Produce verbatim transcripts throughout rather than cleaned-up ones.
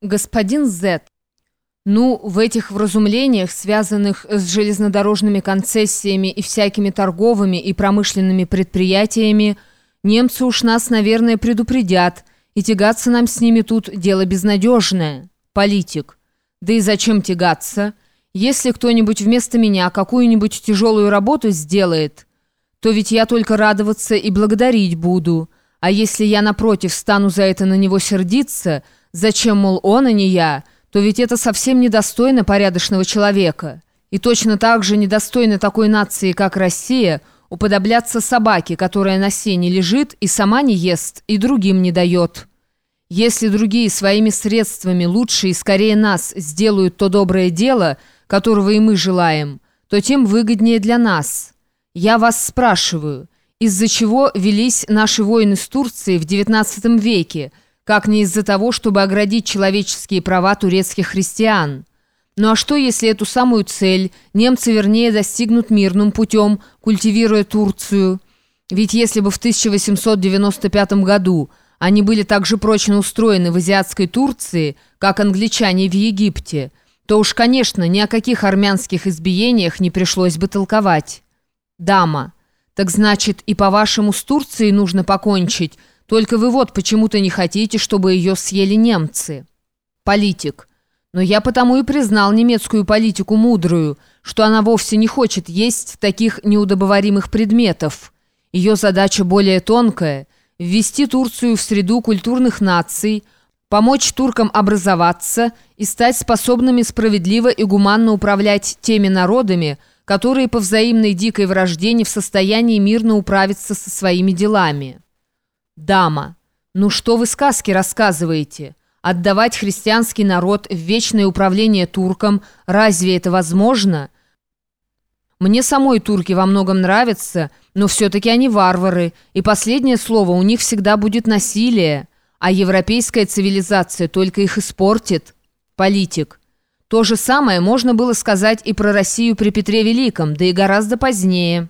Господин З. Ну, в этих вразумлениях, связанных с железнодорожными концессиями и всякими торговыми и промышленными предприятиями, немцы уж нас, наверное, предупредят, и тягаться нам с ними тут дело безнадежное. Политик. Да и зачем тягаться? Если кто-нибудь вместо меня какую-нибудь тяжелую работу сделает, то ведь я только радоваться и благодарить буду. А если я, напротив, стану за это на него сердиться, зачем, мол, он, а не я, то ведь это совсем недостойно порядочного человека. И точно так же недостойно такой нации, как Россия, уподобляться собаке, которая на сене лежит и сама не ест, и другим не дает. Если другие своими средствами лучше и скорее нас сделают то доброе дело, которого и мы желаем, то тем выгоднее для нас. Я вас спрашиваю, из-за чего велись наши войны с Турцией в девятнадцатом веке, как не из-за того, чтобы оградить человеческие права турецких христиан? Ну а что, если эту самую цель немцы вернее достигнут мирным путем, культивируя Турцию? Ведь если бы в тысяча восемьсот девяносто пятом году они были так же прочно устроены в азиатской Турции, как англичане в Египте, то уж, конечно, ни о каких армянских избиениях не пришлось бы толковать. Дама. Так значит, и по-вашему с Турцией нужно покончить, только вы вот почему-то не хотите, чтобы ее съели немцы. Политик. Но я потому и признал немецкую политику мудрую, что она вовсе не хочет есть таких неудобоваримых предметов. Ее задача более тонкая – ввести Турцию в среду культурных наций, помочь туркам образоваться и стать способными справедливо и гуманно управлять теми народами, которые по взаимной дикой вражде не в состоянии мирно управиться со своими делами. Дама. Ну что вы сказки рассказываете? Отдавать христианский народ в вечное управление туркам, разве это возможно? Мне самой турки во многом нравятся, но все-таки они варвары, и последнее слово у них всегда будет насилие, а европейская цивилизация только их испортит. Политик. То же самое можно было сказать и про Россию при Петре Великом, да и гораздо позднее.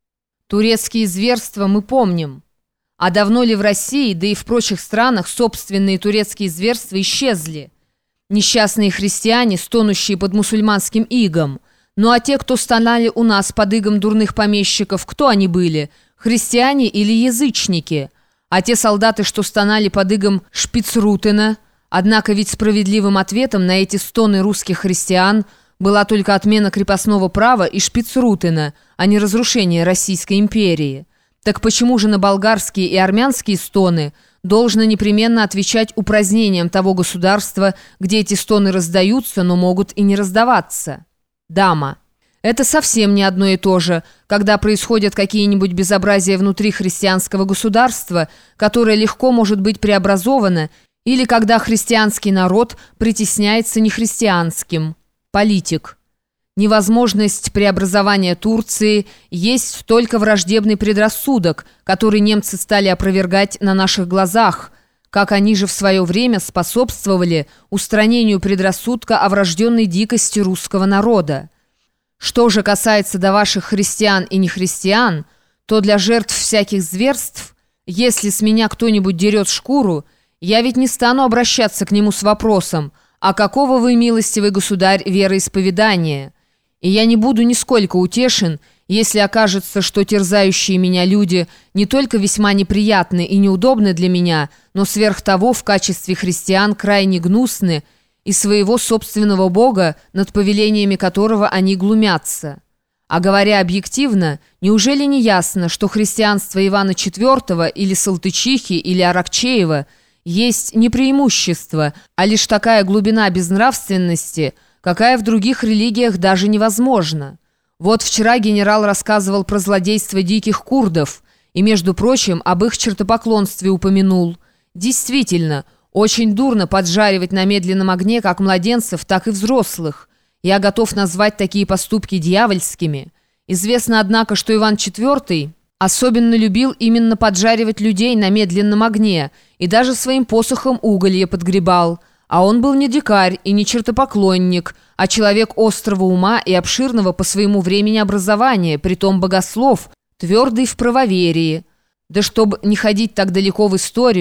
Турецкие зверства мы помним. А давно ли в России, да и в прочих странах собственные турецкие зверства исчезли? Несчастные христиане, стонущие под мусульманским игом. Ну а те, кто стонали у нас под игом дурных помещиков, кто они были? Христиане или язычники? А те солдаты, что стонали под игом Шпицрутена? Однако ведь справедливым ответом на эти стоны русских христиан была только отмена крепостного права и Шпицрутена, а не разрушение Российской империи. Так почему же на болгарские и армянские стоны должно непременно отвечать упразднением того государства, где эти стоны раздаются, но могут и не раздаваться? Дама. Это совсем не одно и то же, когда происходят какие-нибудь безобразия внутри христианского государства, которое легко может быть преобразовано, или когда христианский народ притесняется нехристианским. Политик. Невозможность преобразования Турции есть только враждебный предрассудок, который немцы стали опровергать на наших глазах, как они же в свое время способствовали устранению предрассудка о врожденной дикости русского народа. Что же касается до ваших христиан и нехристиан, то для жертв всяких зверств, если с меня кто-нибудь дерет шкуру, я ведь не стану обращаться к нему с вопросом, а какого вы, милостивый государь, вероисповедания? И я не буду нисколько утешен, если окажется, что терзающие меня люди не только весьма неприятны и неудобны для меня, но сверх того в качестве христиан крайне гнусны и своего собственного Бога, над повелениями которого они глумятся. А говоря объективно, неужели не ясно, что христианство Ивана четвёртого или Салтычихи или Аракчеева есть не преимущество, а лишь такая глубина безнравственности, какая в других религиях даже невозможна? Вот вчера генерал рассказывал про злодейство диких курдов и, между прочим, об их чертопоклонстве упомянул. Действительно, очень дурно поджаривать на медленном огне как младенцев, так и взрослых. Я готов назвать такие поступки дьявольскими. Известно, однако, что Иван четвёртый особенно любил именно поджаривать людей на медленном огне и даже своим посохом уголье подгребал. А он был не дикарь и не чертопоклонник, а человек острого ума и обширного по своему времени образования, притом богослов, твердый в правоверии. Да чтоб не ходить так далеко в историю,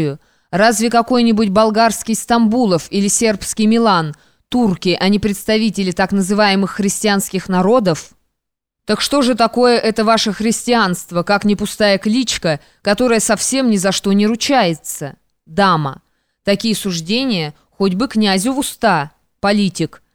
Разве какой-нибудь болгарский Стамбулов или сербский Милан, турки, а не представители так называемых христианских народов? Так что же такое это ваше христианство, как не пустая кличка, которая совсем ни за что не ручается? Дама. Такие суждения хоть бы князю в уста. Политик.